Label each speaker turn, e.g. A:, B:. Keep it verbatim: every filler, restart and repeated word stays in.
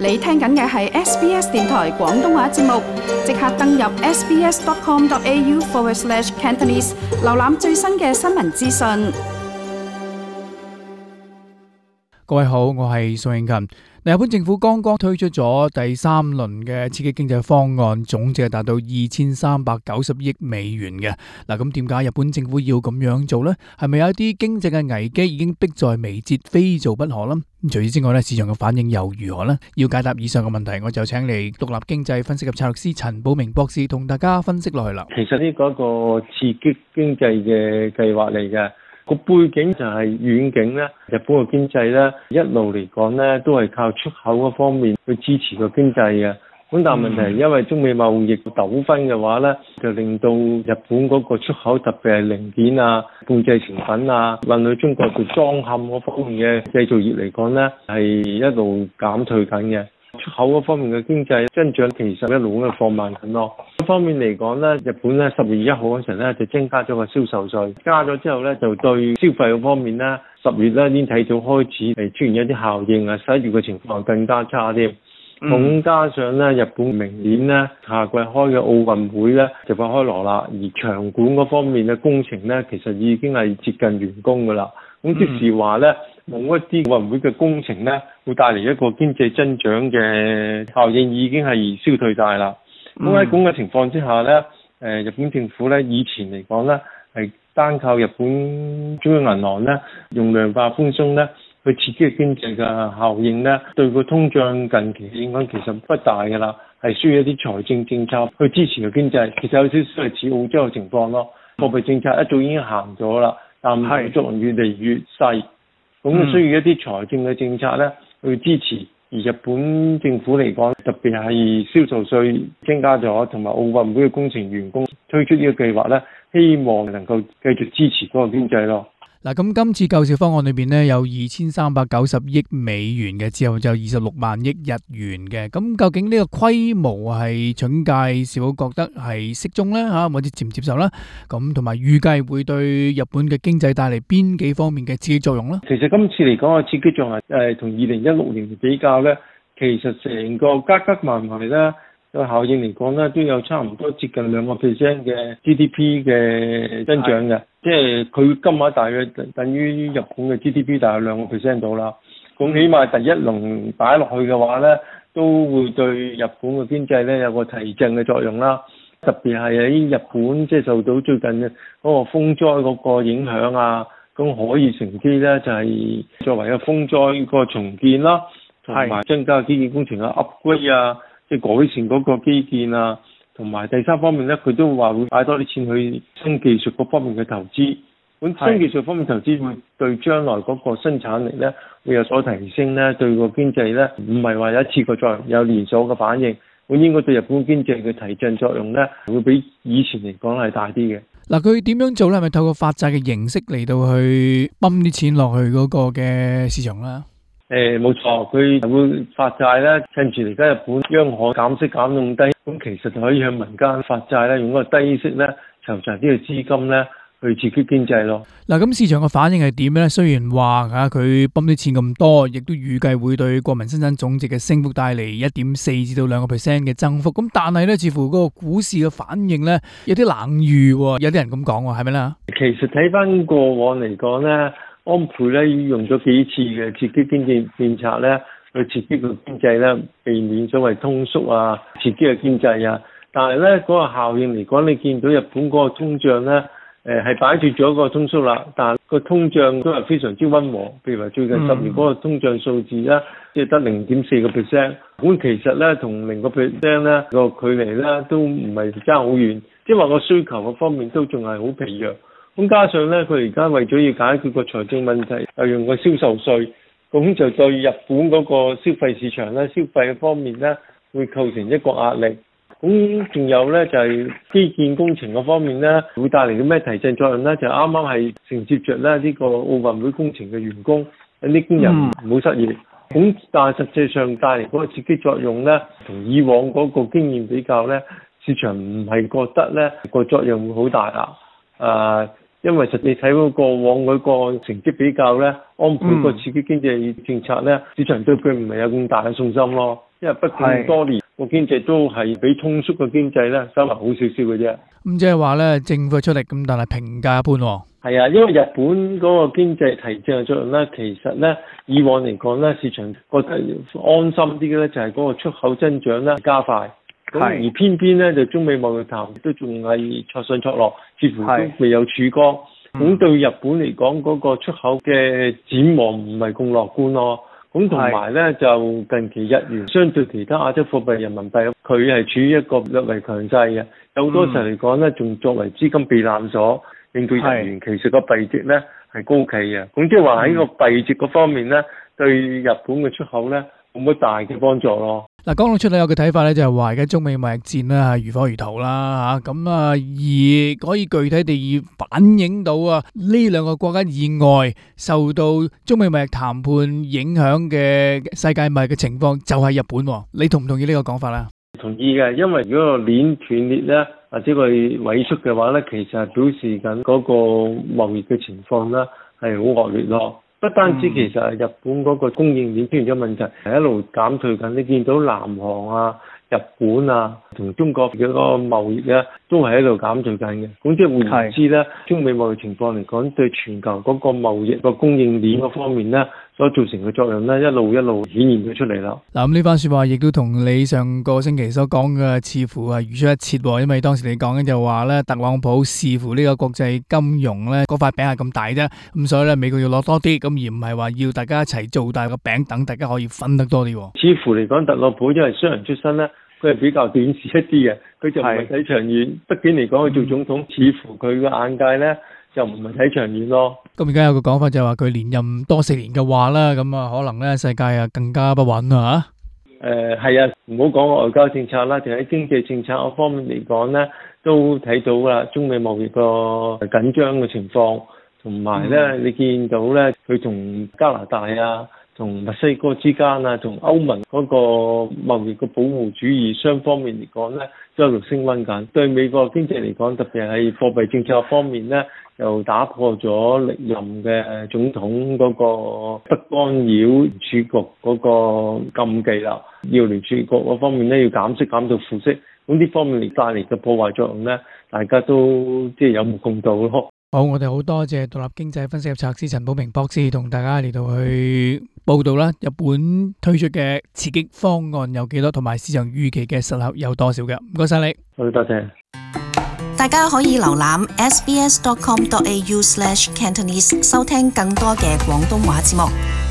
A: 你聽緊嘅係 S B S 電台廣東話節目，即刻登入 sbs.com.au forward slash Cantonese， 瀏覽最新嘅新聞資訊。
B: 各位好，我係宋慶勤。日本政府剛剛推出咗第三輪嘅刺激經濟方案，總值係達到二千三百九十億美元嘅。嗱，咁點解日本政府要咁樣做呢？係咪有一啲經濟嘅危機已經迫在眉睫，非做不可呢？除此之外咧，市場嘅反應又如何呢？要解答以上嘅問題，我就請嚟獨立經濟分析及策略師陳寶明博士同大家分析落去啦。
C: 其實呢個一個刺激經濟嘅計劃嚟嘅。個背景就係遠景咧，日本嘅經濟咧一路嚟講咧都係靠出口嗰方面去支持個經濟嘅。咁但係問題係因為中美貿易糾紛嘅話咧，就令到日本嗰個出口特別係零件啊、半製成品啊，運去中國做裝嵌嗰方面嘅製造業嚟講咧，係一路減退緊嘅。出口嗰方面嘅經濟增長其實一路咁樣放慢緊咯。一方面嚟講咧，日本咧十月一號嗰陣咧就增加咗個銷售稅，加咗之後咧就對消費嗰方面咧十月咧已經睇到開始係出現一啲效應啊，十一月嘅情況更加差添。咁、嗯、加上咧日本明年咧夏季開嘅奧運會咧就快開鑼啦，而場館嗰方面嘅工程咧其實已經係接近完工㗎啦。咁即是話咧，冇一啲奧運會嘅工程咧，會帶嚟一個經濟增長嘅效應，已經係消退晒啦。咁喺咁嘅情況之下咧，誒日本政府咧以前嚟講咧，係單靠日本中央銀行咧用量化寬鬆咧去刺激經濟嘅效應咧，對個通脹近期嘅影響其實不大㗎啦，係需要一啲財政政策去支持個經濟。其實有少少係似澳洲嘅情況咯，貨幣政策一早已經行咗啦。但係作用越嚟越細，咁需要一啲財政嘅政策咧去支持。而日本政府嚟講，特別係銷售稅增加咗，同埋奧運會嘅工程完工，推出呢個計劃咧，希望能夠繼續支持嗰個經濟咯。
B: 嗱，咁今次救市方案裏邊咧有二千三百九十億美元嘅，之後就二十六萬億日元嘅。咁究竟呢個規模係財經界是否覺得係適中咧嚇，或者接唔接受啦？咁同埋預計會對日本嘅經濟帶嚟邊幾方面嘅刺激作用咧？
C: 其實今次嚟講嘅刺激作用係誒同二零一六年比較咧，其實成個加加埋埋咧個效應嚟講咧，都有差唔多接近兩個 percent 嘅 G D P 嘅增長嘅。即係佢金額大約等於日本嘅 G D P 大約兩個 percent 到啦。咁起碼第一輪擺落去嘅話咧，都會對日本嘅經濟咧有個提振嘅作用啦。特別係喺日本即係受到最近嘅嗰個風災嗰個影響啊，咁可以乘機咧就係作為一個風災個重建啦，同埋增加基建工程嘅 upgrade 啊，即係改善嗰個基建啊。同埋第三方面咧，佢都話會擺多啲錢去新技術嗰方面嘅投資。咁新技術方面投資會對將來嗰個生產力咧會有所提升咧，對個經濟咧唔係話有一次個作用，有連鎖嘅反應。咁應該對日本經濟嘅提振作用咧，會比以前嚟講係大啲嘅。
B: 嗱，佢點樣做咧？係咪透過發債嘅形式嚟到去泵啲錢落去嗰個嘅市場咧？
C: 誒冇錯，佢會發債咧，趁住而家日本央行減息減咁低，咁其實就可以向民間發債咧，用嗰個低息咧籌集啲嘅資金咧去刺激經濟咯。
B: 嗱，咁市場嘅反應係點咧？雖然話嚇佢泵啲錢咁多，亦都預計會對國民生產總值嘅升幅帶嚟一點四至到兩個 percent 嘅增幅。咁但係咧，似乎嗰個股市嘅反應咧有啲冷遇，有啲人咁講喎，係咪咧？
C: 其實睇翻過往嚟講咧，安倍咧用咗幾次嘅刺激經濟政策咧，去刺激個經濟咧，避免所謂通縮啊，刺激個經濟啊。但係咧嗰個效應嚟講，你見到日本嗰個通脹咧，誒係擺脱咗個通縮啦，但係個通脹都係非常之溫和。譬如話最近十年嗰個通脹數字咧，即係得零點四個 percent。咁其實咧同零個 percent 咧個距離咧都唔係爭好遠，即係話個需求嗰方面都仲係好疲弱。咁加上咧，佢而家為咗要解決個財政問題，又用個銷售稅，咁就對日本嗰個消費市場咧、消費方面咧，會構成一個壓力。咁仲有咧就係基建工程嗰方面咧，會帶嚟啲咩提振作用咧？就啱啱係承接着咧呢個奧運會工程嘅完工，等啲工人唔好失業。咁、嗯、但係實際上帶嚟嗰個刺激作用咧，同以往嗰個經驗比較咧，市場唔係覺得咧個作用會好大啦。誒、呃。因為實際睇到過往嗰個成績比較咧，安倍個刺激經濟政策咧，市場對佢唔係有咁大嘅信心咯。 因為畢竟多年個經濟都係比通縮嘅經濟咧，稍微好少少嘅啫。
B: 咁即係話咧，政府出力咁，但係評價一般喎。
C: 係啊，因為日本嗰個經濟提振嘅作用咧，其實咧以往嚟講咧，市場覺得安心啲嘅咧，就係嗰個出口增長咧加快。咁而偏偏咧就中美貿易談都仲係挫上挫落，似乎都未有曙光。咁對日本嚟講，嗰個出口嘅展望唔係咁樂觀咯。咁同埋咧就近期日元相對其他亞洲貨幣人民幣，佢係處於一個略為強勢嘅。有好多時候嚟講咧，仲作為資金避難所，令到日元其實個幣值咧係高企嘅。咁即係話喺個幣值嗰方面咧，對日本嘅出口咧冇乜大嘅幫助咯。
B: 嗱，講到出嚟有個睇法咧，就係話而家中美貿易戰咧係如火如荼啦嚇，咁啊而可以具體地反映到啊呢兩個國家以外受到中美貿易談判影響嘅世界貿易嘅情況，就係日本喎。你同唔同意呢個講法咧？
C: 同意嘅，因為如果個鏈斷裂咧，或者佢萎縮嘅話咧，其實係表示緊嗰個貿易嘅情況咧係好惡劣咯。不單止其實係日本嗰個供應鏈出現咗問題，係一路減退緊。你見到南韓啊、日本啊同中國嘅嗰個貿易咧，都係喺度減退緊嘅。咁即係換言之咧，中美貿易情況嚟講，對全球嗰個貿易個供應鏈嗰方面咧，所造成嘅作用咧，一路一路顯現咗出嚟啦。
B: 嗱，咁呢番説話亦都同你上個星期所講嘅似乎係如出一轍喎，因為當時你講緊就話咧，特朗普視乎呢個國際金融咧嗰塊餅係咁大啫，咁所以咧美國要攞多啲，咁而唔係話要大家一齊做大個餅，等大家可以分得多啲。
C: 似乎嚟講，特朗普因為商人出身咧，佢係比較短視一啲嘅，佢就唔係睇長遠。畢竟嚟講，佢做總統，嗯、似乎佢嘅眼界咧就唔係睇長遠咯。
B: 咁而家有個講法就係話佢連任多四年嘅話啦，咁啊可能咧世界啊更加不穩啊嚇。
C: 誒係啊，唔好講外交政策啦，就喺經濟政策嗰方面嚟講咧，都睇到啦，中美貿易個緊張嘅情況，同埋咧你見到咧佢同加拿大啊、同墨西哥之間啊、同歐盟嗰個貿易嘅保護主義雙方面嚟講咧，都喺度升溫緊。對美國經濟嚟講，特別係貨幣政策方面咧，又打破咗歷任嘅總統嗰個不干擾聯儲局嗰個禁忌啦。要聯儲局嗰方面咧要減息減到負息，咁呢方面嚟帶嚟嘅破壞作用咧，大家都即係有目共睹咯。
B: 好，我哋好多謝獨立經濟分析及策士陳寶明博士同大家嚟到去報道啦，日本推出嘅刺激方案有幾多，同埋市場預期嘅實效有多少嘅。唔該晒你。
C: 好，多謝。
D: 大家可以瀏覽 s b s dot com dot a u slash cantonese 收聽更多嘅廣東話節目。